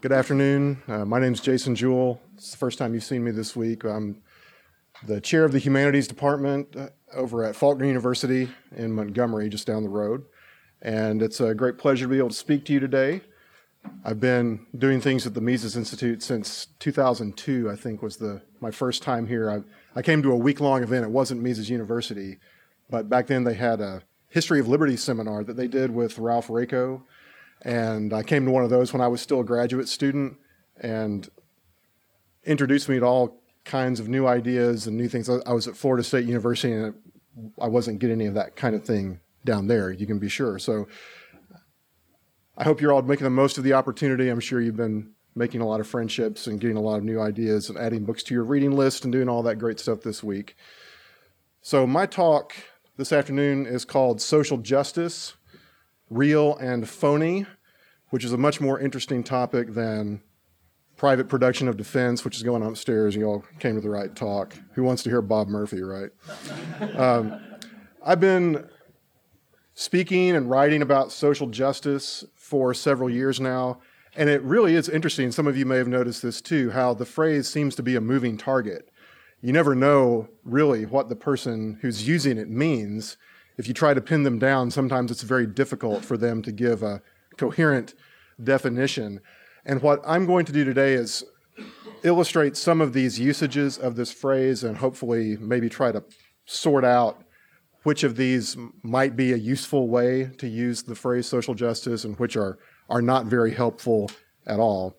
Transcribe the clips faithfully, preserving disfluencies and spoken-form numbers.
Good afternoon. Uh, my name is Jason Jewell. It's the first time you've seen me this week. I'm the chair of the Humanities Department uh, over at Faulkner University in Montgomery, just down the road. And it's a great pleasure to be able to speak to you today. I've been doing things at the Mises Institute since two thousand two, I think was the my first time here. I, I came to a week-long event. It wasn't Mises University, but back then they had a History of Liberty seminar that they did with Ralph Raico. And I came to one of those when I was still a graduate student and introduced me to all kinds of new ideas and new things. I was at Florida State University and I wasn't getting any of that kind of thing down there, you can be sure. So I hope you're all making the most of the opportunity. I'm sure you've been making a lot of friendships and getting a lot of new ideas and adding books to your reading list and doing all that great stuff this week. So my talk this afternoon is called Social Justice, Real and Phony, which is a much more interesting topic than private production of defense, which is going on upstairs. You all came to the right talk. Who wants to hear Bob Murphy, right? um, I've been speaking and writing about social justice for several years now, and it really is interesting. Some of you may have noticed this too, how the phrase seems to be a moving target. You never know really what the person who's using it means. If you try to pin them down, sometimes it's very difficult for them to give a coherent definition. And what I'm going to do today is illustrate some of these usages of this phrase and hopefully maybe try to sort out which of these might be a useful way to use the phrase social justice and which are, are not very helpful at all.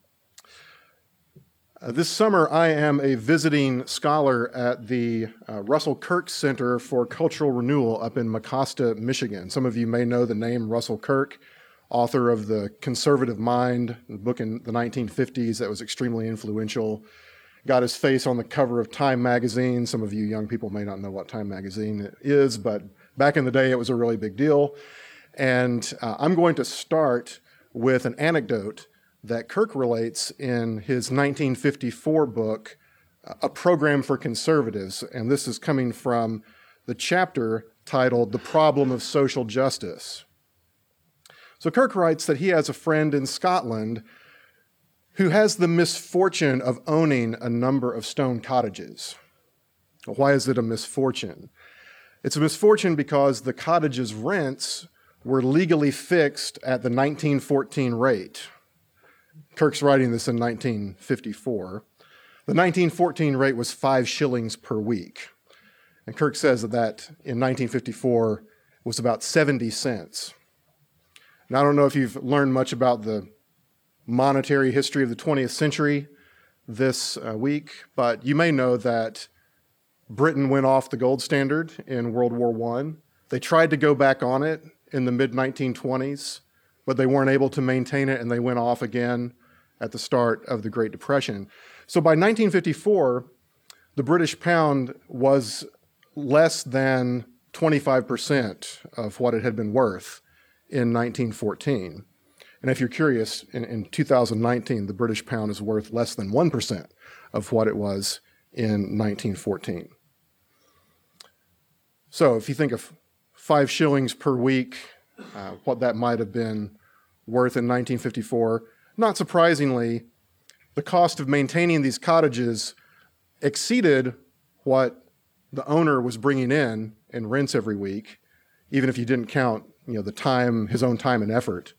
Uh, this summer, I am a visiting scholar at the uh, Russell Kirk Center for Cultural Renewal up in Mecosta, Michigan. Some of you may know the name Russell Kirk, author of The Conservative Mind, a book in the nineteen fifties that was extremely influential. Got his face on the cover of Time magazine. Some of you young people may not know what Time magazine is, but back in the day, it was a really big deal. And uh, I'm going to start with an anecdote that Kirk relates in his nineteen fifty-four book, A Program for Conservatives. And this is coming from the chapter titled The Problem of Social Justice. So Kirk writes that he has a friend in Scotland who has the misfortune of owning a number of stone cottages. Why is it a misfortune? It's a misfortune because the cottages' rents were legally fixed at the nineteen fourteen rate. Kirk's writing this in nineteen fifty-four. The nineteen fourteen rate was five shillings per week. And Kirk says that that in nineteen fifty-four was about seventy cents. Now, I don't know if you've learned much about the monetary history of the twentieth century this uh, week, but you may know that Britain went off the gold standard in World War One. They tried to go back on it in the mid nineteen twenties, but they weren't able to maintain it, and they went off again at the start of the Great Depression. So by nineteen fifty-four, the British pound was less than twenty-five percent of what it had been worth in nineteen fourteen. And if you're curious, in, in two thousand nineteen, the British pound is worth less than one percent of what it was in nineteen fourteen. So if you think of five shillings per week, uh, what that might have been worth in nineteen fifty-four, not surprisingly, the cost of maintaining these cottages exceeded what the owner was bringing in in rents every week, even if you didn't count, you know, the time, his own time and effort.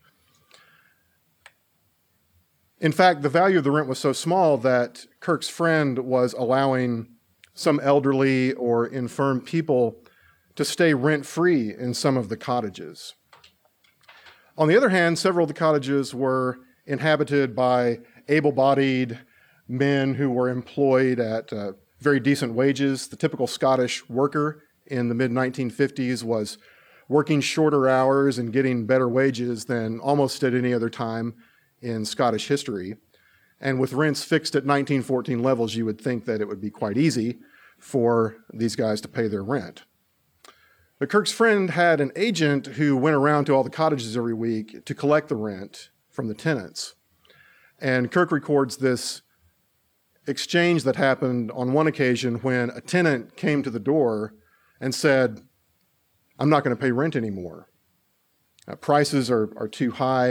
In fact, the value of the rent was so small that Kirk's friend was allowing some elderly or infirm people to stay rent-free in some of the cottages. On the other hand, several of the cottages were inhabited by able-bodied men who were employed at uh, very decent wages. The typical Scottish worker in the mid nineteen fifties was working shorter hours and getting better wages than almost at any other time in Scottish history. And with rents fixed at nineteen fourteen levels, you would think that it would be quite easy for these guys to pay their rent. But Kirk's friend had an agent who went around to all the cottages every week to collect the rent from the tenants. And Kirk records this exchange that happened on one occasion when a tenant came to the door and said, "I'm not going to pay rent anymore. Uh, prices are, are too high.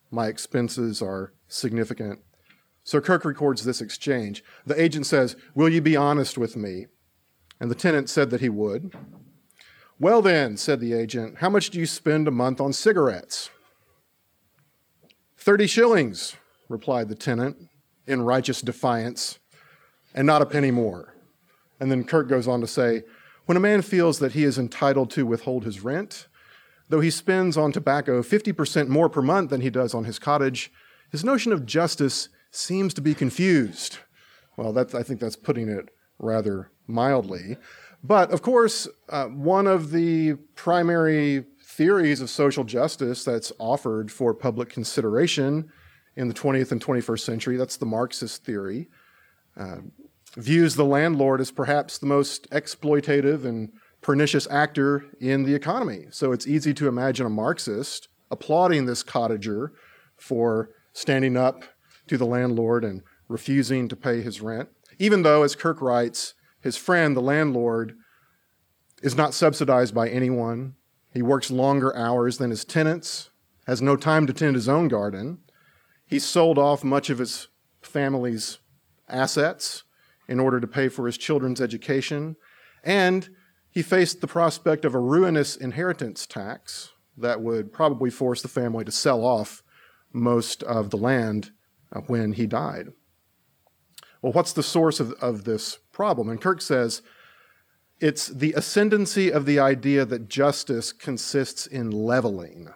My expenses are significant. So Kirk records this exchange. The agent says, "Will you be honest with me?" And the tenant said that he would. "Well then," said the agent, "how much do you spend a month on cigarettes?" Thirty shillings, replied the tenant in righteous defiance, "and not a penny more." And then Kirk goes on to say, "When a man feels that he is entitled to withhold his rent, though he spends on tobacco fifty percent more per month than he does on his cottage, his notion of justice seems to be confused." Well, that's, I think that's putting it rather mildly. But of course, uh, one of the primary theories of social justice that's offered for public consideration in the twentieth and twenty-first century, that's the Marxist theory, uh, views the landlord as perhaps the most exploitative and pernicious actor in the economy. So it's easy to imagine a Marxist applauding this cottager for standing up to the landlord and refusing to pay his rent, even though, as Kirk writes, his friend, the landlord, is not subsidized by anyone. He works longer hours than his tenants, has no time to tend his own garden. He's sold off much of his family's assets in order to pay for his children's education, and he faced the prospect of a ruinous inheritance tax that would probably force the family to sell off most of the land when he died. Well, what's the source of, of this problem? And Kirk says, it's the ascendancy of the idea that justice consists in leveling.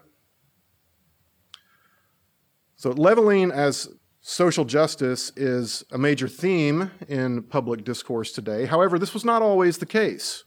So leveling as social justice is a major theme in public discourse today. However, this was not always the case.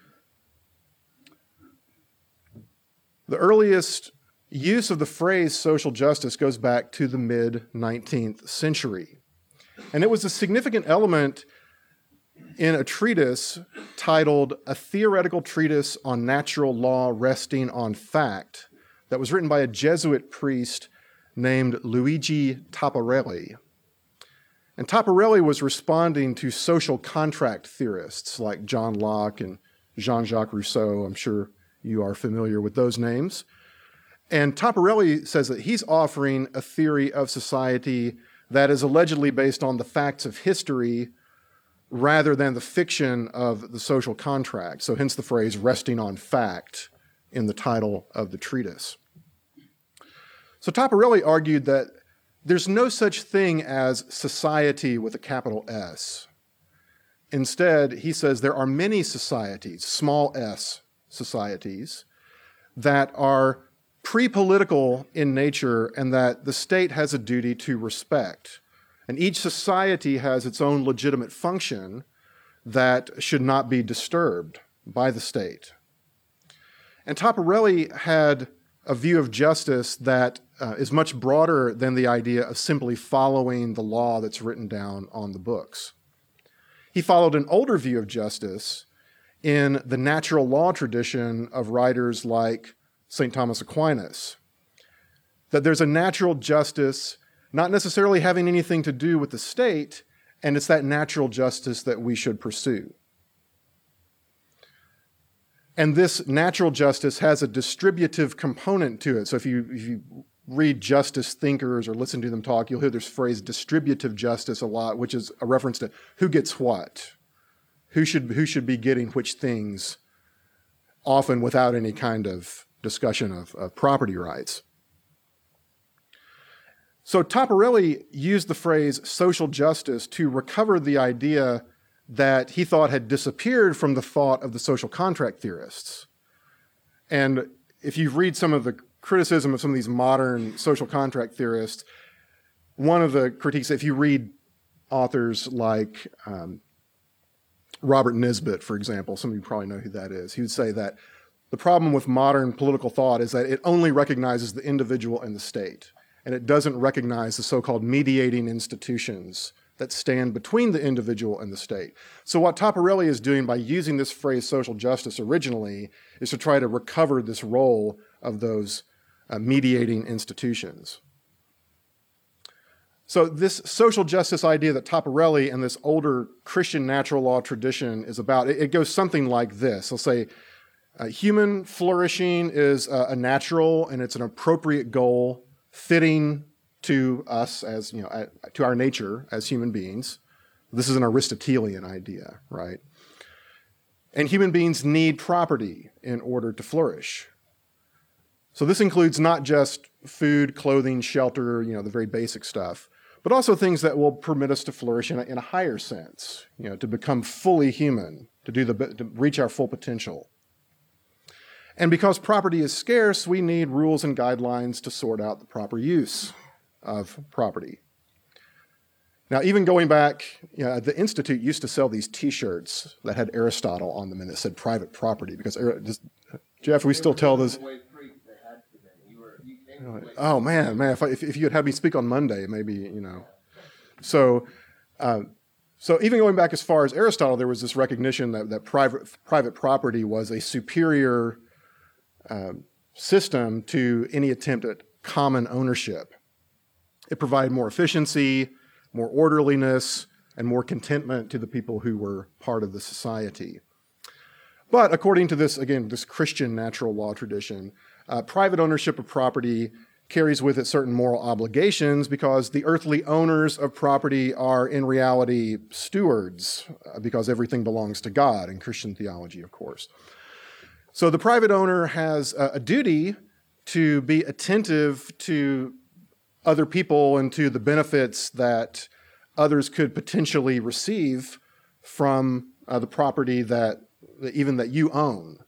The earliest use of the phrase social justice goes back to the mid-nineteenth century. And it was a significant element in a treatise titled A Theoretical Treatise on Natural Law Resting on Fact that was written by a Jesuit priest named Luigi Taparelli. And Taparelli was responding to social contract theorists like John Locke and Jean-Jacques Rousseau. I'm sure you are familiar with those names. And Taparelli says that he's offering a theory of society that is allegedly based on the facts of history rather than the fiction of the social contract. So hence the phrase resting on fact in the title of the treatise. So Taparelli argued that there's no such thing as society with a capital S. Instead, he says there are many societies, small s societies, that are pre-political in nature and that the state has a duty to respect. And each society has its own legitimate function that should not be disturbed by the state. And Taparelli had a view of justice that uh, is much broader than the idea of simply following the law that's written down on the books. He followed an older view of justice in the natural law tradition of writers like Saint Thomas Aquinas, that there's a natural justice not necessarily having anything to do with the state, and it's that natural justice that we should pursue. And this natural justice has a distributive component to it. So if you, if you read justice thinkers or listen to them talk, you'll hear this phrase distributive justice a lot, which is a reference to who gets what, who should, who should be getting which things, often without any kind of discussion of, of property rights. So Taparelli used the phrase social justice to recover the idea that he thought had disappeared from the thought of the social contract theorists. And if you read some of the criticism of some of these modern social contract theorists, one of the critiques, if you read authors like um, Robert Nisbet, for example, some of you probably know who that is, he would say that the problem with modern political thought is that it only recognizes the individual and the state, and it doesn't recognize the so-called mediating institutions that stand between the individual and the state. So what Taparelli is doing by using this phrase social justice originally is to try to recover this role of those uh, mediating institutions. So this social justice idea that Taparelli and this older Christian natural law tradition is about, it, it goes something like this. They'll say, uh, human flourishing is uh, a natural and it's an appropriate goal fitting to us as, you know, to our nature as human beings. This is an Aristotelian idea, right? And human beings need property in order to flourish. So this includes not just food, clothing, shelter, you know, the very basic stuff, but also things that will permit us to flourish in a, in a higher sense, you know, to become fully human, to do the to reach our full potential. And because property is scarce, we need rules and guidelines to sort out the proper use of property. Now, even going back, you know, the Institute used to sell these T-shirts that had Aristotle on them and it said private property because, just, Jeff, we still tell those. Oh man, man! If, I, if if you had had me speak on Monday, maybe you know. So, uh, so even going back as far as Aristotle, there was this recognition that that private private property was a superior uh, system to any attempt at common ownership. It provided more efficiency, more orderliness, and more contentment to the people who were part of the society. But according to this, again, this Christian natural law tradition, uh, private ownership of property carries with it certain moral obligations because the earthly owners of property are in reality stewards uh, because everything belongs to God in Christian theology, of course. So the private owner has a, a duty to be attentive to other people and to the benefits that others could potentially receive from uh, the property that even that you own.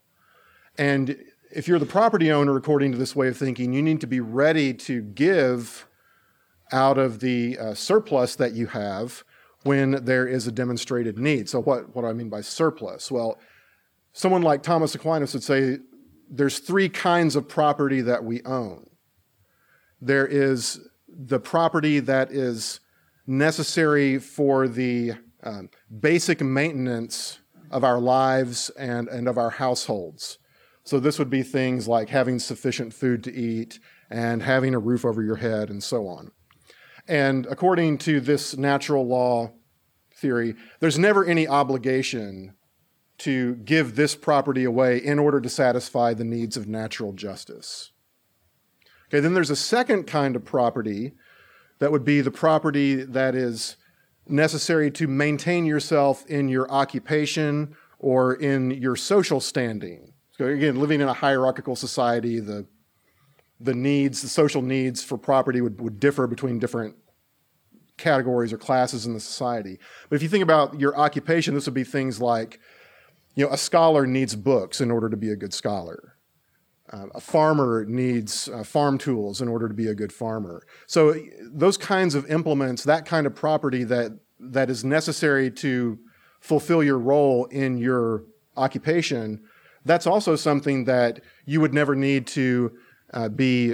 And if you're the property owner, according to this way of thinking, you need to be ready to give out of the uh, surplus that you have when there is a demonstrated need. So what, what do I mean by surplus? Well, someone like Thomas Aquinas would say there's three kinds of property that we own. There is the property that is necessary for the um, basic maintenance of our lives and, and of our households. So this would be things like having sufficient food to eat and having a roof over your head and so on. And according to this natural law theory, there's never any obligation to give this property away in order to satisfy the needs of natural justice. Okay, then there's a second kind of property that would be the property that is necessary to maintain yourself in your occupation or in your social standing. So again, living in a hierarchical society, the, the needs, the social needs for property would, would differ between different categories or classes in the society. But if you think about your occupation, this would be things like, you know, a scholar needs books in order to be a good scholar. Uh, a farmer needs uh, farm tools in order to be a good farmer. So those kinds of implements, that kind of property that that is necessary to fulfill your role in your occupation, that's also something that you would never need to uh, be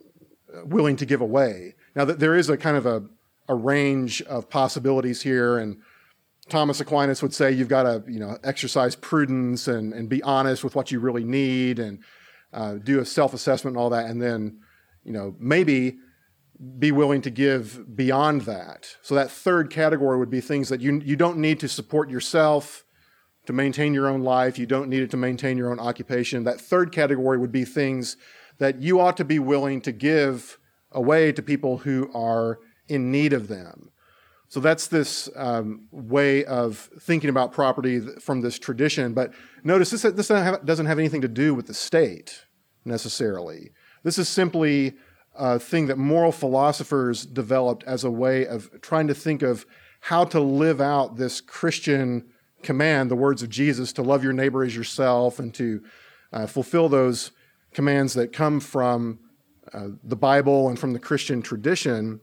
willing to give away. Now, that there is a kind of a, a range of possibilities here, and Thomas Aquinas would say you've got to, you know, exercise prudence and, and be honest with what you really need and Uh, do a self-assessment and all that, and then, you know, maybe be willing to give beyond that. So that third category would be things that you you don't need to support yourself to maintain your own life. You don't need it to maintain your own occupation. That third category would be things that you ought to be willing to give away to people who are in need of them. So that's this um, way of thinking about property from this tradition. But notice this, this doesn't have, doesn't have anything to do with the state necessarily. This is simply a thing that moral philosophers developed as a way of trying to think of how to live out this Christian command, the words of Jesus, to love your neighbor as yourself and to uh, fulfill those commands that come from uh, the Bible and from the Christian tradition.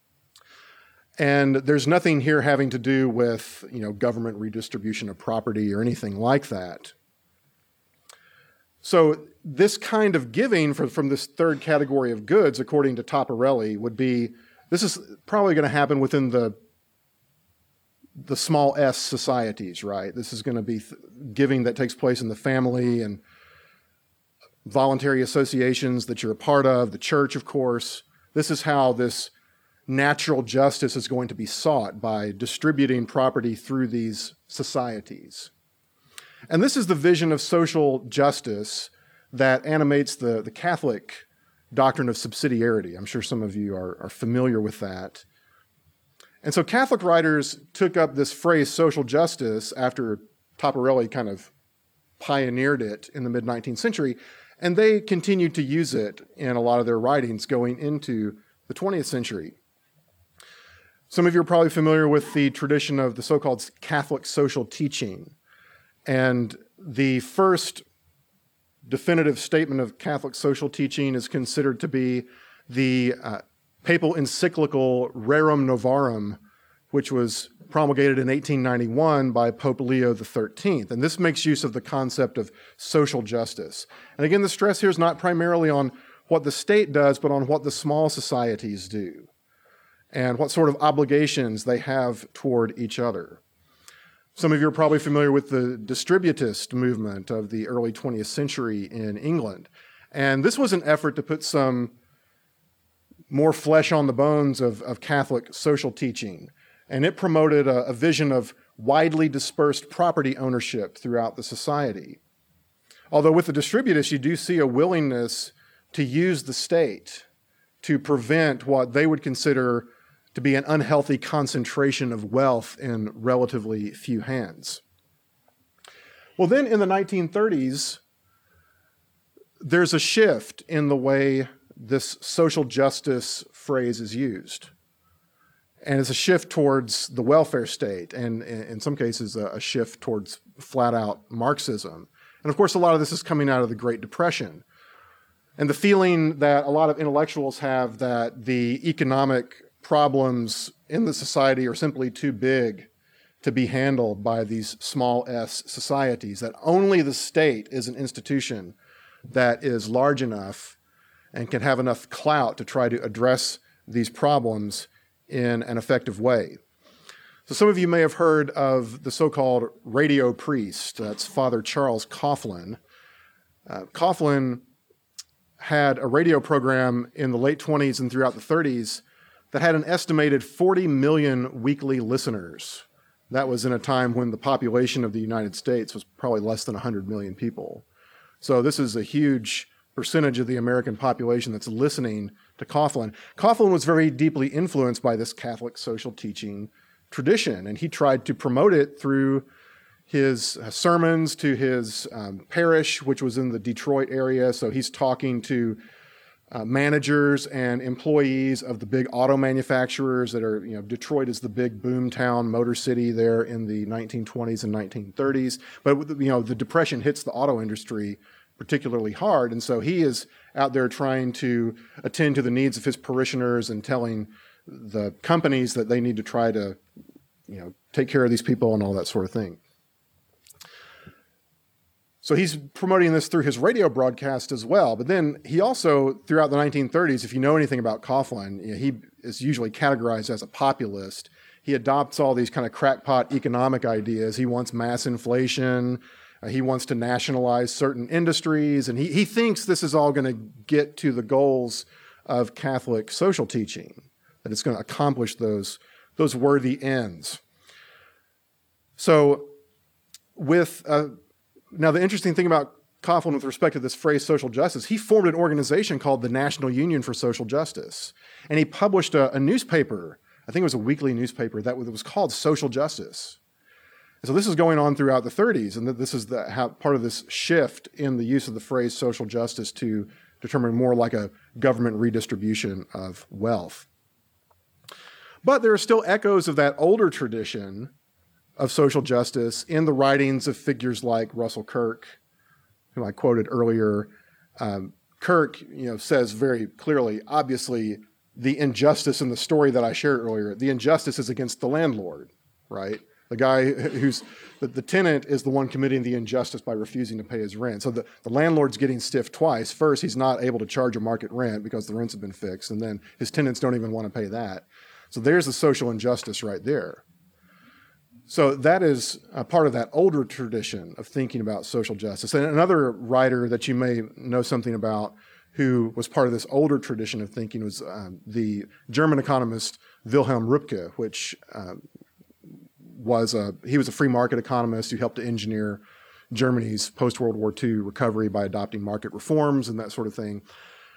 And there's nothing here having to do with, you know, government redistribution of property or anything like that. So this kind of giving for, from this third category of goods, according to Toparelli, would be, this is probably going to happen within the, the small s societies, right? This is going to be th- giving that takes place in the family and voluntary associations that you're a part of, the church, of course. This is how this natural justice is going to be sought, by distributing property through these societies. And this is the vision of social justice that animates the, the Catholic doctrine of subsidiarity. I'm sure some of you are, are familiar with that. And so Catholic writers took up this phrase social justice after Toporelli kind of pioneered it in the mid-nineteenth century, and they continued to use it in a lot of their writings going into the twentieth century. Some of you are probably familiar with the tradition of the so-called Catholic social teaching. And the first definitive statement of Catholic social teaching is considered to be the uh, papal encyclical Rerum Novarum, which was promulgated in eighteen ninety-one by Pope Leo the thirteenth. And this makes use of the concept of social justice. And again, the stress here is not primarily on what the state does, but on what the small societies do and what sort of obligations they have toward each other. Some of you are probably familiar with the distributist movement of the early twentieth century in England. And this was an effort to put some more flesh on the bones of, of Catholic social teaching. And it promoted a, a vision of widely dispersed property ownership throughout the society. Although with the distributists, you do see a willingness to use the state to prevent what they would consider to be an unhealthy concentration of wealth in relatively few hands. Well, then in the nineteen thirties, there's a shift in the way this social justice phrase is used. And it's a shift towards the welfare state, and in some cases, a shift towards flat-out Marxism. And of course, a lot of this is coming out of the Great Depression. And the feeling that a lot of intellectuals have that the economic problems in the society are simply too big to be handled by these small s societies, that only the state is an institution that is large enough and can have enough clout to try to address these problems in an effective way. So some of you may have heard of the so-called radio priest. That's Father Charles Coughlin. Uh, Coughlin had a radio program in the late twenties and throughout the thirties that had an estimated forty million weekly listeners. That was in a time when the population of the United States was probably less than one hundred million people. So this is a huge percentage of the American population that's listening to Coughlin. Coughlin was very deeply influenced by this Catholic social teaching tradition, and he tried to promote it through his sermons to his um, parish, which was in the Detroit area. So he's talking to uh, managers and employees of the big auto manufacturers that are, you know, Detroit is the big boom town, motor city there in the nineteen twenties and nineteen thirties. But, you know, the Depression hits the auto industry particularly hard. And so he is out there trying to attend to the needs of his parishioners and telling the companies that they need to try to, you know, take care of these people and all that sort of thing. So he's promoting this through his radio broadcast as well. But then he also, throughout the nineteen thirties, if you know anything about Coughlin, you know, he is usually categorized as a populist. He adopts all these kind of crackpot economic ideas. He wants mass inflation. Uh, he wants to nationalize certain industries. And he, he thinks this is all going to get to the goals of Catholic social teaching, that it's going to accomplish those, those worthy ends. So with... Uh, Now, the interesting thing about Coughlin with respect to this phrase social justice, he formed an organization called the National Union for Social Justice. And he published a, a newspaper, I think it was a weekly newspaper, that was called Social Justice. And so this is going on throughout the thirties, and this is the, how, part of this shift in the use of the phrase social justice to determine more like a government redistribution of wealth. But there are still echoes of that older tradition of social justice in the writings of figures like Russell Kirk, who I quoted earlier. Um, Kirk, you know, says very clearly, obviously, the injustice in the story that I shared earlier, the injustice is against the landlord, right? The guy who's, the, the tenant is the one committing the injustice by refusing to pay his rent. So the, the landlord's getting stiffed twice. First, he's not able to charge a market rent because the rents have been fixed, and then his tenants don't even want to pay that. So there's the social injustice right there. So that is a part of that older tradition of thinking about social justice. And another writer that you may know something about who was part of this older tradition of thinking was um, the German economist Wilhelm Röpke, which uh, was a, he was a free market economist who helped to engineer Germany's post-World War Two recovery by adopting market reforms and that sort of thing.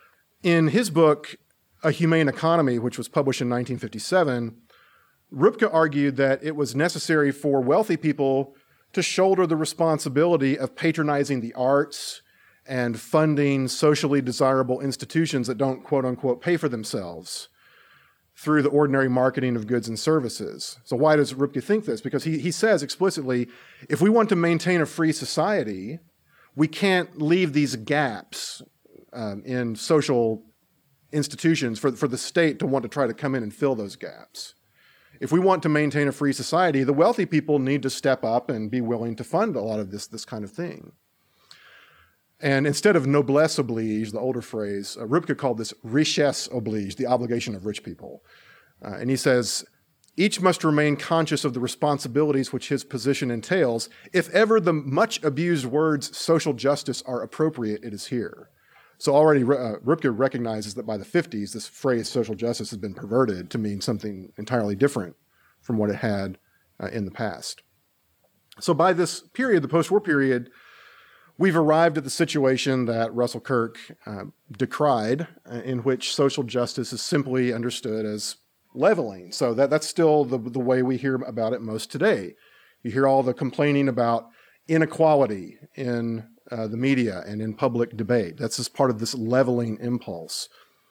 In his book, A Humane Economy, which was published in nineteen fifty-seven, Rupke argued that it was necessary for wealthy people to shoulder the responsibility of patronizing the arts and funding socially desirable institutions that don't, quote unquote, pay for themselves through the ordinary marketing of goods and services. So why does Rupke think this? Because he, he says explicitly, if we want to maintain a free society, we can't leave these gaps um, in social institutions for, for the state to want to try to come in and fill those gaps. If we want to maintain a free society, the wealthy people need to step up and be willing to fund a lot of this, this kind of thing. And instead of noblesse oblige, the older phrase, uh, Rupke called this richesse oblige, the obligation of rich people. Uh, and he says, each must remain conscious of the responsibilities which his position entails. If ever the much abused words social justice are appropriate, it is here. So already uh, Rupke recognizes that by the fifties, this phrase social justice has been perverted to mean something entirely different from what it had uh, in the past. So by this period, the post-war period, we've arrived at the situation that Russell Kirk uh, decried, uh, in which social justice is simply understood as leveling. So that, that's still the, the way we hear about it most today. You hear all the complaining about inequality in uh, the media and in public debate. That's just part of this leveling impulse.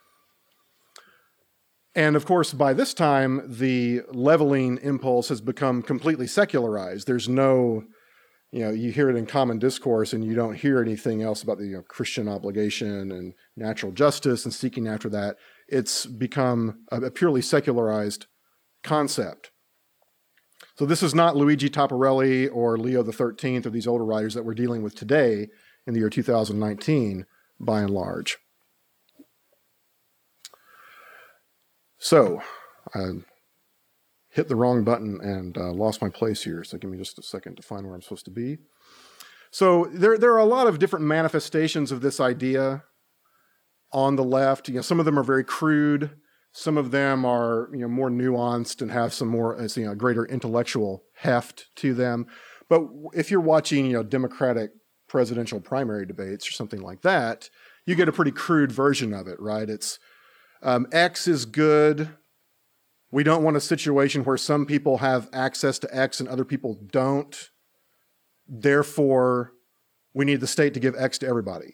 And of course, by this time, the leveling impulse has become completely secularized. There's no, you know, you hear it in common discourse and you don't hear anything else about the you know, Christian obligation and natural justice and seeking after that. It's become a, a purely secularized concept. So this is not Luigi Tapparelli or Leo the thirteenth or these older writers that we're dealing with today in the year two thousand nineteen, by and large. So, I hit the wrong button and uh, lost my place here, so give me just a second to find where I'm supposed to be. So there, there are a lot of different manifestations of this idea on the left. You know, some of them are very crude. Some of them are you know, more nuanced and have some more you know, greater intellectual heft to them. But if you're watching you know, Democratic presidential primary debates or something like that, you get a pretty crude version of it, right? It's um, X is good. We don't want a situation where some people have access to X and other people don't. Therefore, we need the state to give X to everybody.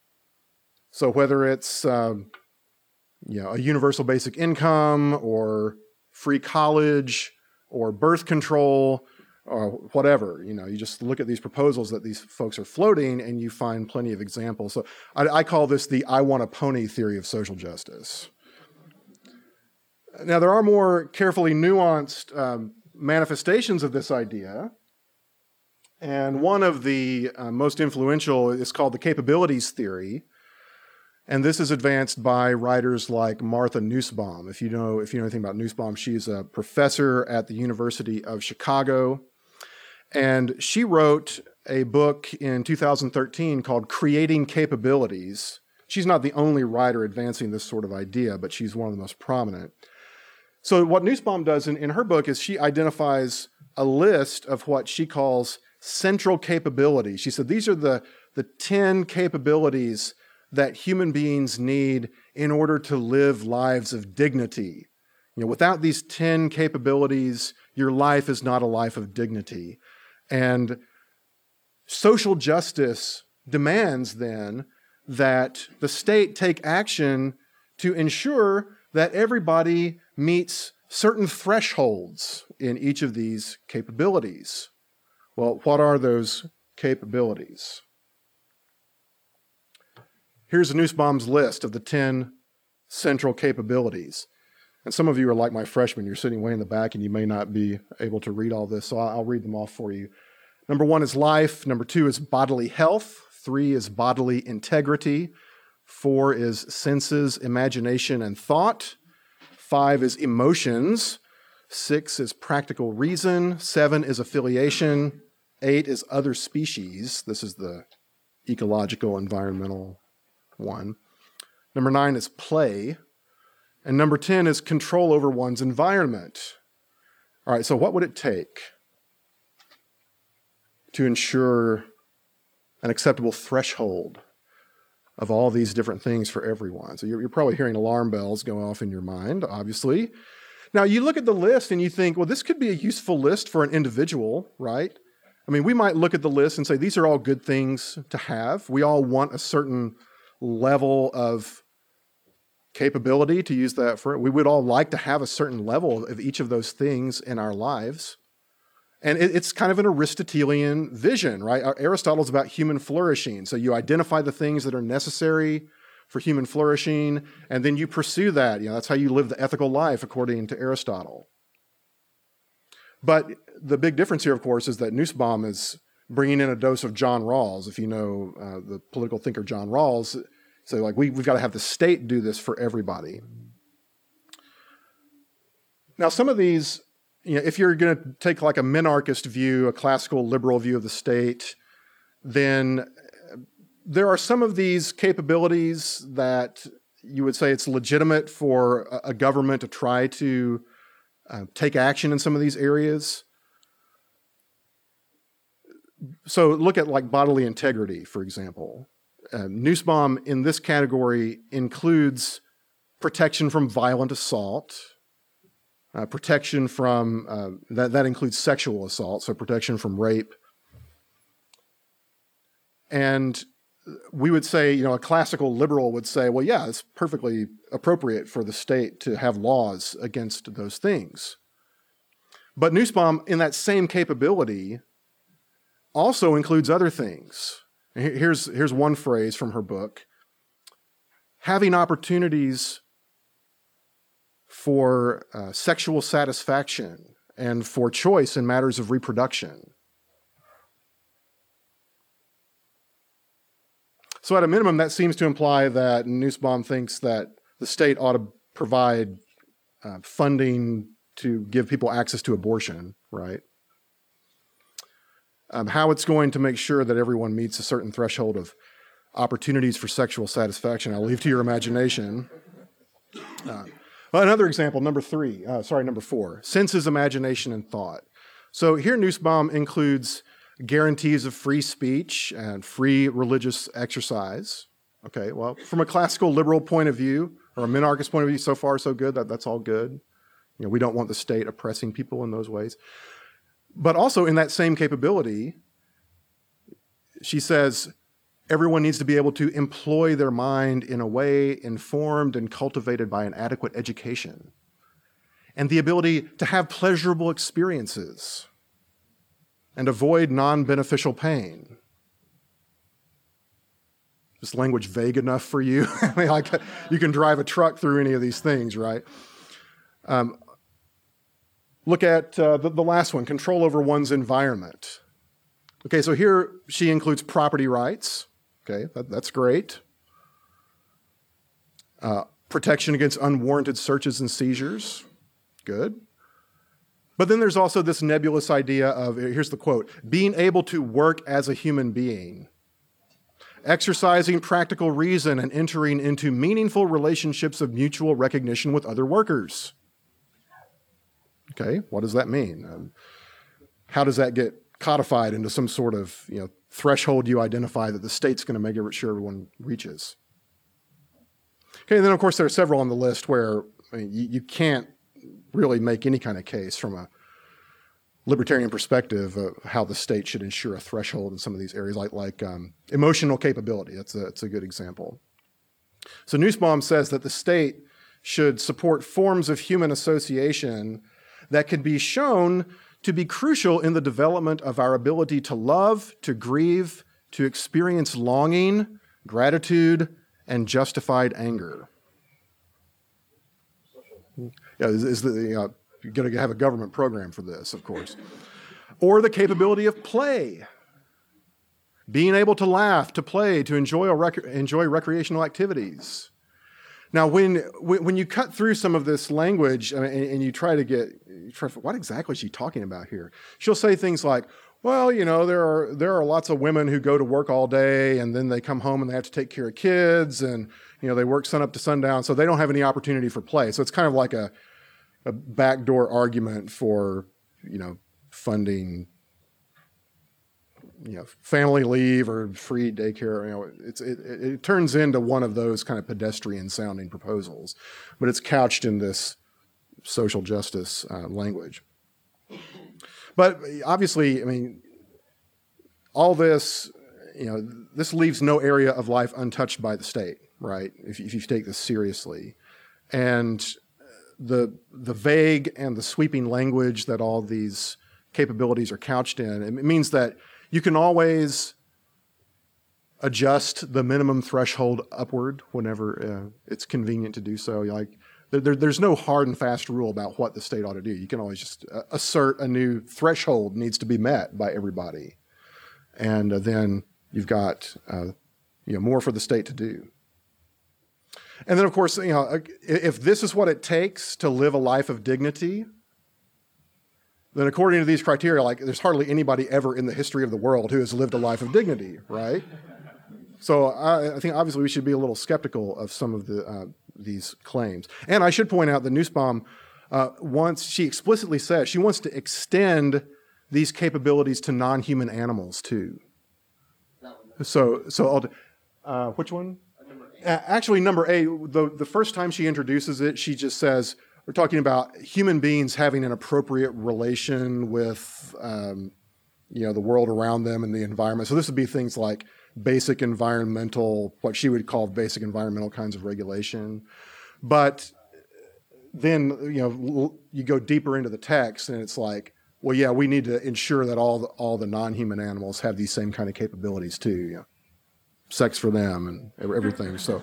So whether it's um, you know, a universal basic income or free college or birth control or whatever, you know, you just look at these proposals that these folks are floating and you find plenty of examples. So I, I call this the I want a pony theory of social justice. Now, there are more carefully nuanced um, manifestations of this idea. And one of the uh, most influential is called the capabilities theory. And this is advanced by writers like Martha Nussbaum. If you know, if you know anything about Nussbaum, she's a professor at the University of Chicago. And she wrote a book in two thousand thirteen called Creating Capabilities. She's not the only writer advancing this sort of idea, but she's one of the most prominent. So what Nussbaum does in, in her book is she identifies a list of what she calls central capabilities. She said these are the, the ten capabilities that human beings need in order to live lives of dignity. You know, without these ten capabilities, your life is not a life of dignity. And social justice demands then that the state take action to ensure that everybody meets certain thresholds in each of these capabilities. Well, what are those capabilities? Here's Nussbaum's list of the ten central capabilities. And some of you are like my freshmen. You're sitting way in the back and you may not be able to read all this, so I'll read them off for you. Number one is life. Number two is bodily health. Three is bodily integrity. Four is senses, imagination, and thought. Five is emotions. Six is practical reason. Seven is affiliation. Eight is other species. This is the ecological, environmental one. Number nine is play. And number ten is control over one's environment. All right, so what would it take to ensure an acceptable threshold of all these different things for everyone. So you're, you're probably hearing alarm bells go off in your mind, obviously. Now, you look at the list and you think, well, this could be a useful list for an individual, right? I mean, we might look at the list and say, these are all good things to have. We all want a certain level of capability, to use that for it. We would all like to have a certain level of each of those things in our lives. And it, it's kind of an Aristotelian vision, right? Aristotle's about human flourishing. So you identify the things that are necessary for human flourishing, and then you pursue that. You know, that's how you live the ethical life, according to Aristotle. But the big difference here, of course, is that Nussbaum is bringing in a dose of John Rawls. If you know uh, the political thinker John Rawls, so like we, we've got to have the state do this for everybody. Now, some of these, you know, if you're going to take like a minarchist view, a classical liberal view of the state, then there are some of these capabilities that you would say it's legitimate for a, a government to try to uh, take action in some of these areas. So look at like bodily integrity, for example. Uh, Nussbaum in this category includes protection from violent assault, uh, protection from, uh, that, that includes sexual assault, so protection from rape. And we would say, you know, a classical liberal would say, well, yeah, it's perfectly appropriate for the state to have laws against those things. But Nussbaum, in that same capability, also includes other things. Here's, here's one phrase from her book: having opportunities for uh, sexual satisfaction and for choice in matters of reproduction. So at a minimum, that seems to imply that Nussbaum thinks that the state ought to provide uh, funding to give people access to abortion, right? Um, how it's going to make sure that everyone meets a certain threshold of opportunities for sexual satisfaction, I'll leave to your imagination. Uh, well, another example, number three, uh, sorry, number four, senses, imagination, and thought. So here Nussbaum includes guarantees of free speech and free religious exercise. Okay, well, from a classical liberal point of view, or a minarchist point of view, so far so good, that, that's all good. You know, we don't want the state oppressing people in those ways. But also in that same capability, she says everyone needs to be able to employ their mind in a way informed and cultivated by an adequate education, and the ability to have pleasurable experiences and avoid non-beneficial pain. Is language vague enough for you? I mean, like, you can drive a truck through any of these things, right? Um, look at uh, the, the last one, control over one's environment. Okay, so here she includes property rights. Okay, that, that's great. Uh, protection against unwarranted searches and seizures. Good. But then there's also this nebulous idea of, here's the quote, being able to work as a human being, exercising practical reason and entering into meaningful relationships of mutual recognition with other workers. Okay, what does that mean? Um, how does that get codified into some sort of, you know, threshold you identify that the state's going to make sure everyone reaches? Okay, and then of course there are several on the list where I mean, you, you can't really make any kind of case from a libertarian perspective of how the state should ensure a threshold in some of these areas, like, like um, emotional capability. That's a, that's a good example. So Nussbaum says that the state should support forms of human association that can be shown to be crucial in the development of our ability to love, to grieve, to experience longing, gratitude, and justified anger. Yeah, is, is the, you know, you're going to have a government program for this, of course. Or the capability of play. Being able to laugh, to play, to enjoy, a rec- enjoy recreational activities. Now, when when you cut through some of this language and, and you try to get, you try to, what exactly is she talking about here? She'll say things like, well, you know, there are there are lots of women who go to work all day and then they come home and they have to take care of kids and, you know, they work sun up to sundown, so they don't have any opportunity for play. So it's kind of like a, a backdoor argument for, you know, funding you know, family leave or free daycare. You know, it's, it, it, it turns into one of those kind of pedestrian-sounding proposals, but it's couched in this social justice uh, language. But obviously, I mean, all this, you know, this leaves no area of life untouched by the state, right? If, if you take this seriously. And the the vague and the sweeping language that all these capabilities are couched in, it means that you can always adjust the minimum threshold upward whenever uh, it's convenient to do so. Like there, there's no hard and fast rule about what the state ought to do. You can always just uh, assert a new threshold needs to be met by everybody, and uh, then you've got uh, you know more for the state to do. And then, of course, you know, if this is what it takes to live a life of dignity, then according to these criteria, like there's hardly anybody ever in the history of the world who has lived a life of dignity, right? So I, I think obviously we should be a little skeptical of some of the uh, these claims. And I should point out that Nussbaum, uh, once she explicitly says she wants to extend these capabilities to non-human animals too. So, so I'll, uh, which one? Actually, number A, the, the first time she introduces it, she just says, we're talking about human beings having an appropriate relation with, um, you know, the world around them and the environment. So this would be things like basic environmental, what she would call basic environmental kinds of regulation. But then, you know, you go deeper into the text and it's like, well, yeah, we need to ensure that all the, all the non-human animals have these same kind of capabilities too, you know. Sex for them and everything. So,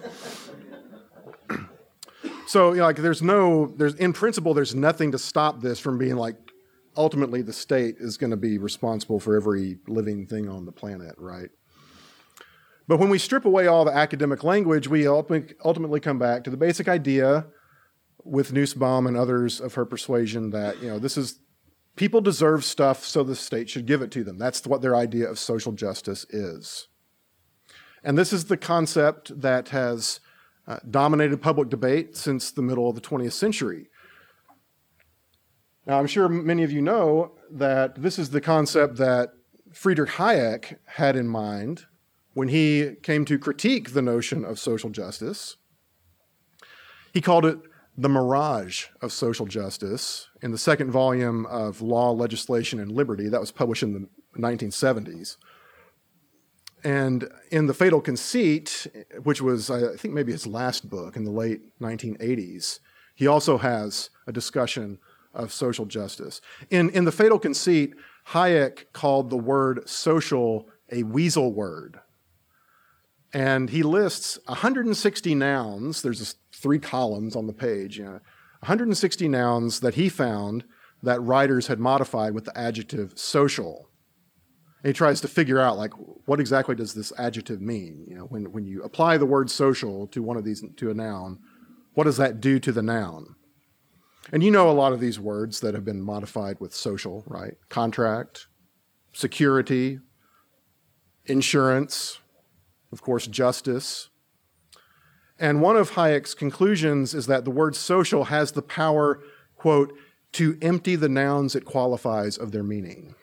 so you know, like there's no, there's in principle, there's nothing to stop this from being like, ultimately the state is going to be responsible for every living thing on the planet, right? But when we strip away all the academic language, we ultimately come back to the basic idea with Nussbaum and others of her persuasion that, you know, this is, people deserve stuff, so the state should give it to them. That's what their idea of social justice is. And this is the concept that has uh, dominated public debate since the middle of the twentieth century. Now, I'm sure many of you know that this is the concept that Friedrich Hayek had in mind when he came to critique the notion of social justice. He called it the mirage of social justice in the second volume of Law, Legislation, and Liberty that was published in the nineteen seventies. And in The Fatal Conceit, which was, I think, maybe his last book in the late nineteen eighties, he also has a discussion of social justice. In, in The Fatal Conceit, Hayek called the word social a weasel word. And he lists one hundred sixty nouns, there's three columns on the page, you know, one hundred sixty nouns that he found that writers had modified with the adjective social. And he tries to figure out, like, what exactly does this adjective mean? You know, when, when you apply the word social to one of these, to a noun, what does that do to the noun? And you know a lot of these words that have been modified with social, right? Contract, security, insurance, of course, justice. And one of Hayek's conclusions is that the word social has the power, quote, to empty the nouns it qualifies of their meaning.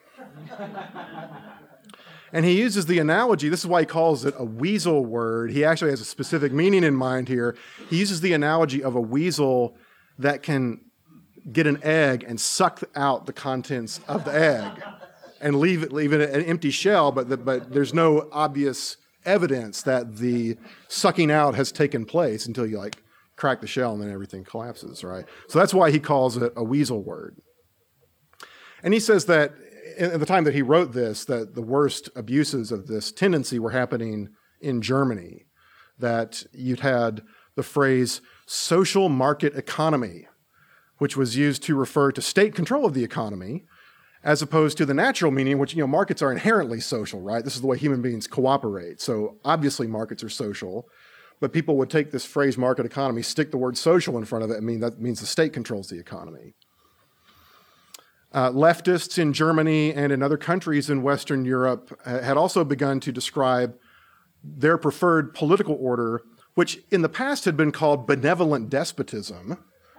And he uses the analogy, this is why he calls it a weasel word. He actually has a specific meaning in mind here. He uses the analogy of a weasel that can get an egg and suck out the contents of the egg and leave it, leave it an empty shell, but, the, but there's no obvious evidence that the sucking out has taken place until you like crack the shell and then everything collapses, right? So that's why he calls it a weasel word. And he says that at the time that he wrote this, that the worst abuses of this tendency were happening in Germany, that you'd had the phrase social market economy, which was used to refer to state control of the economy, as opposed to the natural meaning, which, you know, markets are inherently social, right? This is the way human beings cooperate. So obviously markets are social, but people would take this phrase market economy, stick the word social in front of it, and mean that means the state controls the economy. Uh, leftists in Germany and in other countries in Western Europe uh, had also begun to describe their preferred political order, which in the past had been called benevolent despotism.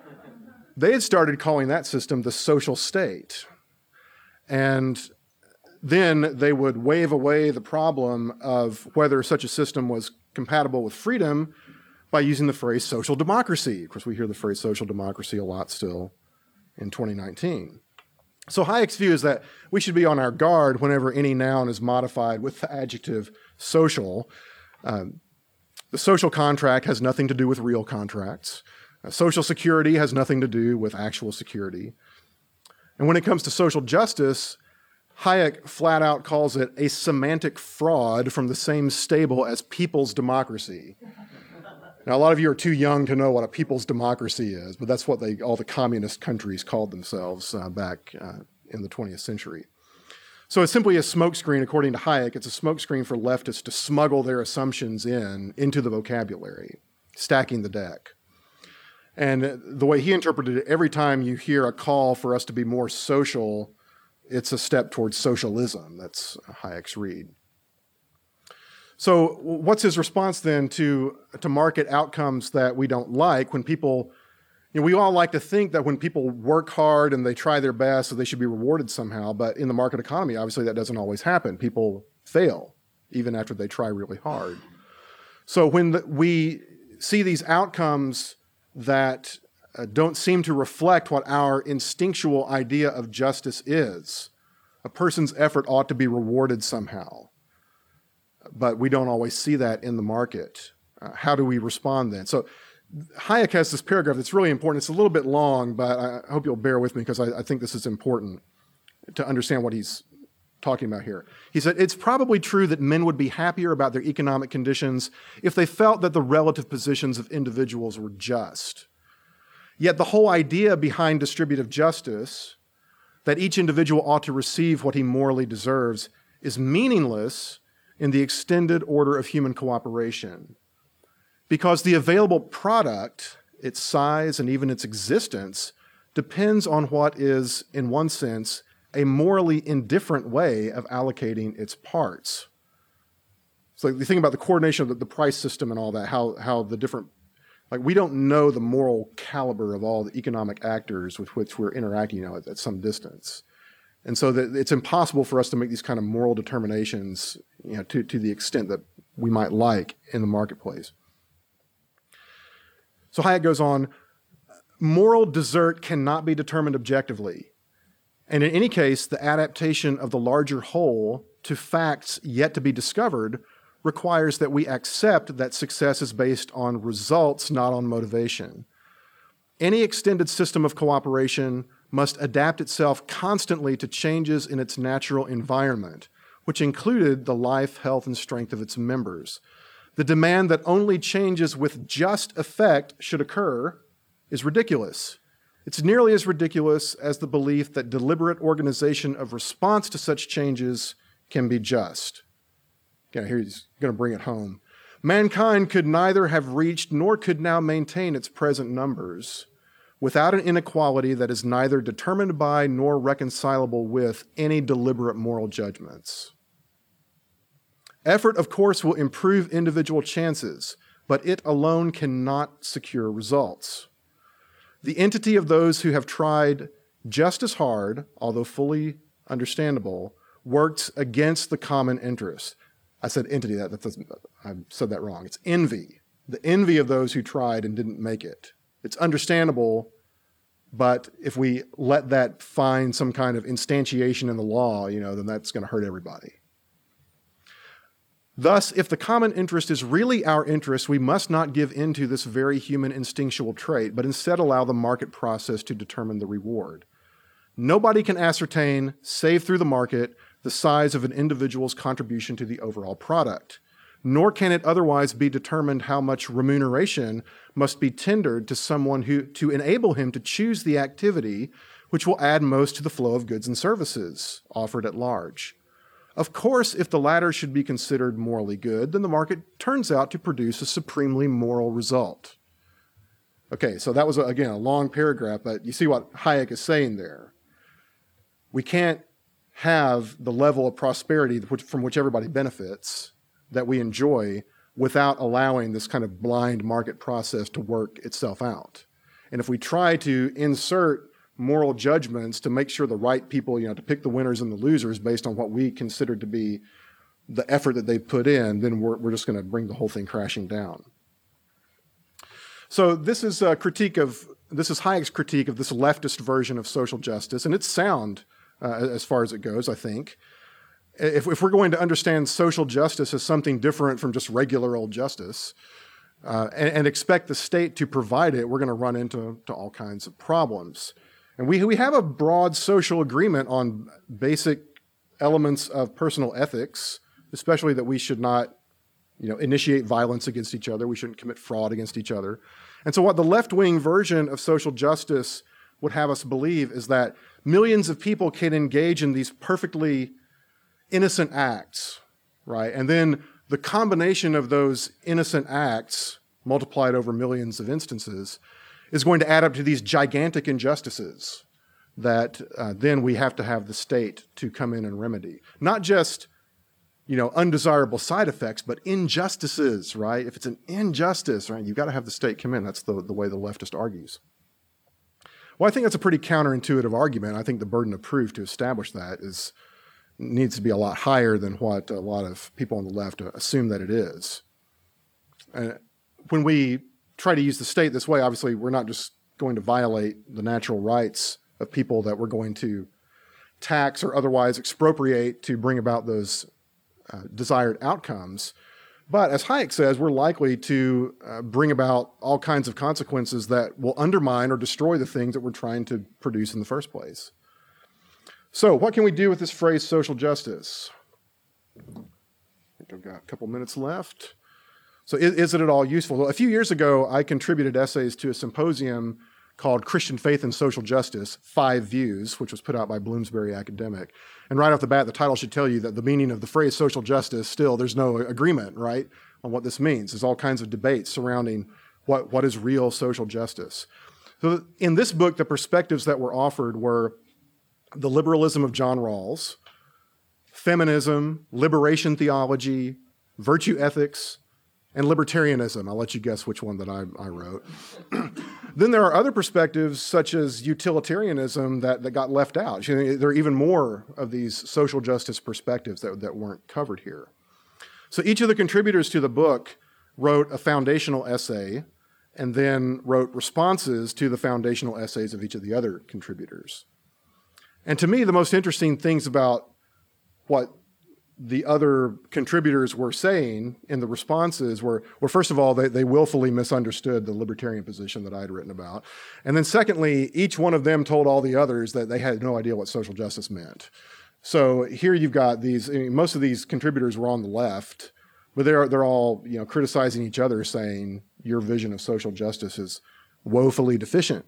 They had started calling that system the social state. And then they would wave away the problem of whether such a system was compatible with freedom by using the phrase social democracy. Of course, we hear the phrase social democracy a lot still in twenty nineteen. So Hayek's view is that we should be on our guard whenever any noun is modified with the adjective social. Um, the social contract has nothing to do with real contracts. Uh, social security has nothing to do with actual security. And when it comes to social justice, Hayek flat out calls it a semantic fraud from the same stable as people's democracy. Now, a lot of you are too young to know what a people's democracy is, but that's what they, all the communist countries called themselves uh, back uh, in the twentieth century. So it's simply a smokescreen, according to Hayek. It's a smokescreen for leftists to smuggle their assumptions in into the vocabulary, stacking the deck. And the way he interpreted it, every time you hear a call for us to be more social, it's a step towards socialism. That's Hayek's read. So what's his response then to, to market outcomes that we don't like when people, you know, we all like to think that when people work hard and they try their best, so they should be rewarded somehow. But in the market economy, obviously that doesn't always happen. People fail even after they try really hard. So when the, we see these outcomes that uh, don't seem to reflect what our instinctual idea of justice is, a person's effort ought to be rewarded somehow. But we don't always see that in the market. Uh, how do we respond then? So Hayek has this paragraph that's really important. It's a little bit long, but I hope you'll bear with me because I, I think this is important to understand what he's talking about here. He said, it's probably true that men would be happier about their economic conditions if they felt that the relative positions of individuals were just. Yet the whole idea behind distributive justice, that each individual ought to receive what he morally deserves, is meaningless in the extended order of human cooperation. Because the available product, its size and even its existence, depends on what is, in one sense, a morally indifferent way of allocating its parts. So you think about the coordination of the, the price system and all that, how, how the different, like we don't know the moral caliber of all the economic actors with which we're interacting, you know, at, at some distance. And so that it's impossible for us to make these kind of moral determinations, you know, to, to the extent that we might like in the marketplace. So Hayek goes on, moral desert cannot be determined objectively. And in any case, the adaptation of the larger whole to facts yet to be discovered requires that we accept that success is based on results, not on motivation. Any extended system of cooperation must adapt itself constantly to changes in its natural environment, which included the life, health, and strength of its members. The demand that only changes with just effect should occur is ridiculous. It's nearly as ridiculous as the belief that deliberate organization of response to such changes can be just. Okay, here he's going to bring it home. Mankind could neither have reached nor could now maintain its present numbers without an inequality that is neither determined by nor reconcilable with any deliberate moral judgments. Effort, of course, will improve individual chances, but it alone cannot secure results. The entity of those who have tried just as hard, although fully understandable, works against the common interest. I said entity, that, that doesn't, I said that wrong. It's envy. The envy of those who tried and didn't make it. It's understandable, but if we let that find some kind of instantiation in the law, you know, then that's going to hurt everybody. Thus, if the common interest is really our interest, we must not give in to this very human instinctual trait, but instead allow the market process to determine the reward. Nobody can ascertain, save through the market, the size of an individual's contribution to the overall product, nor can it otherwise be determined how much remuneration must be tendered to someone who, to enable him to choose the activity which will add most to the flow of goods and services offered at large. Of course, if the latter should be considered morally good, then the market turns out to produce a supremely moral result. Okay, so that was, again, a long paragraph, but you see what Hayek is saying there. We can't have the level of prosperity from which everybody benefits that we enjoy without allowing this kind of blind market process to work itself out. And if we try to insert moral judgments to make sure the right people, you know, to pick the winners and the losers based on what we consider to be the effort that they put in, then we're, we're just going to bring the whole thing crashing down. So this is a critique of, this is Hayek's critique of this leftist version of social justice, and it's sound uh, as far as it goes, I think. If, if we're going to understand social justice as something different from just regular old justice, uh, and, and expect the state to provide it, we're going to run into to all kinds of problems. And we, we have a broad social agreement on basic elements of personal ethics, especially that we should not, you know, initiate violence against each other. We shouldn't commit fraud against each other. And so what the left-wing version of social justice would have us believe is that millions of people can engage in these perfectly innocent acts, right? And then the combination of those innocent acts multiplied over millions of instances is going to add up to these gigantic injustices that uh, then we have to have the state to come in and remedy. Not just, you know, undesirable side effects, but injustices, right? If it's an injustice, right, you've got to have the state come in. That's the, the way the leftist argues. Well, I think that's a pretty counterintuitive argument. I think the burden of proof to establish that is needs to be a lot higher than what a lot of people on the left assume that it is. And when we try to use the state this way, obviously we're not just going to violate the natural rights of people that we're going to tax or otherwise expropriate to bring about those uh, desired outcomes. But as Hayek says, we're likely to uh, bring about all kinds of consequences that will undermine or destroy the things that we're trying to produce in the first place. So what can we do with this phrase social justice? I think I've got a couple minutes left. So is, is it at all useful? Well, a few years ago, I contributed essays to a symposium called Christian Faith and Social Justice, Five Views, which was put out by Bloomsbury Academic. And right off the bat, the title should tell you that the meaning of the phrase social justice, still, there's no agreement, right, on what this means. There's all kinds of debates surrounding what, what is real social justice. So in this book, the perspectives that were offered were the liberalism of John Rawls, feminism, liberation theology, virtue ethics, and libertarianism. I'll let you guess which one that I, I wrote. Then there are other perspectives such as utilitarianism that, that got left out. There are even more of these social justice perspectives that, that weren't covered here. So each of the contributors to the book wrote a foundational essay and then wrote responses to the foundational essays of each of the other contributors. And to me, the most interesting things about what the other contributors were saying in the responses were, were first of all, they, they willfully misunderstood the libertarian position that I had written about. And then secondly, each one of them told all the others that they had no idea what social justice meant. So here you've got these, I mean, most of these contributors were on the left, but they're, they're all, you know, criticizing each other, saying your vision of social justice is woefully deficient.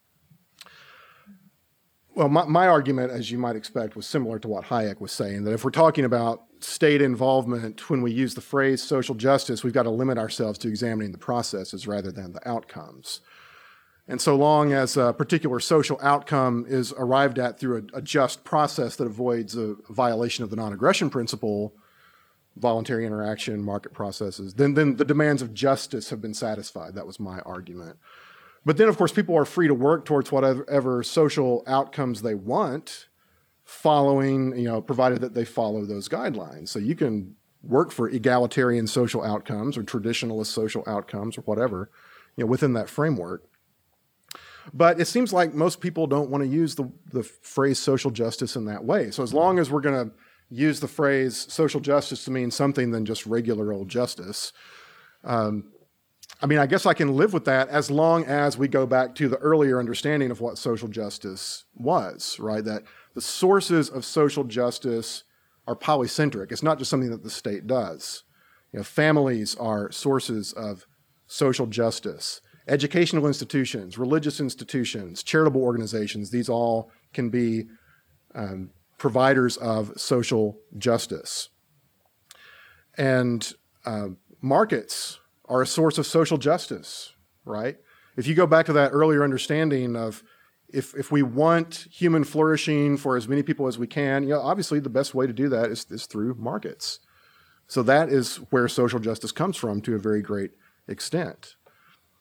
Well, my, my argument, as you might expect, was similar to what Hayek was saying, that if we're talking about state involvement, when we use the phrase social justice, we've got to limit ourselves to examining the processes rather than the outcomes. And so long as a particular social outcome is arrived at through a, a just process that avoids a violation of the non-aggression principle, voluntary interaction, market processes, then, then the demands of justice have been satisfied. That was my argument. But then, of course, people are free to work towards whatever social outcomes they want, following, you know, provided that they follow those guidelines. So you can work for egalitarian social outcomes or traditionalist social outcomes or whatever, you know, within that framework. But it seems like most people don't want to use the, the phrase social justice in that way. So as long as we're going to use the phrase social justice to mean something than just regular old justice, um, I mean, I guess I can live with that as long as we go back to the earlier understanding of what social justice was, right? That the sources of social justice are polycentric. It's not just something that the state does. You know, families are sources of social justice. Educational institutions, religious institutions, charitable organizations, these all can be um, providers of social justice. And uh, markets are a source of social justice, right? If you go back to that earlier understanding of if if we want human flourishing for as many people as we can, you know, obviously the best way to do that is, is through markets. So that is where social justice comes from to a very great extent.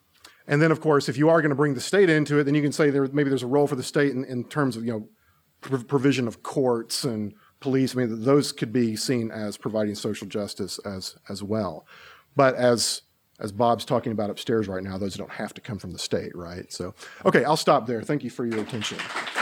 And then, of course, if you are going to bring the state into it, then you can say there maybe there's a role for the state in, in terms of, you know, pr- provision of courts and police. I mean, those could be seen as providing social justice as as well. But as as Bob's talking about upstairs right now, those don't have to come from the state, right? So, okay, I'll stop there. Thank you for your attention.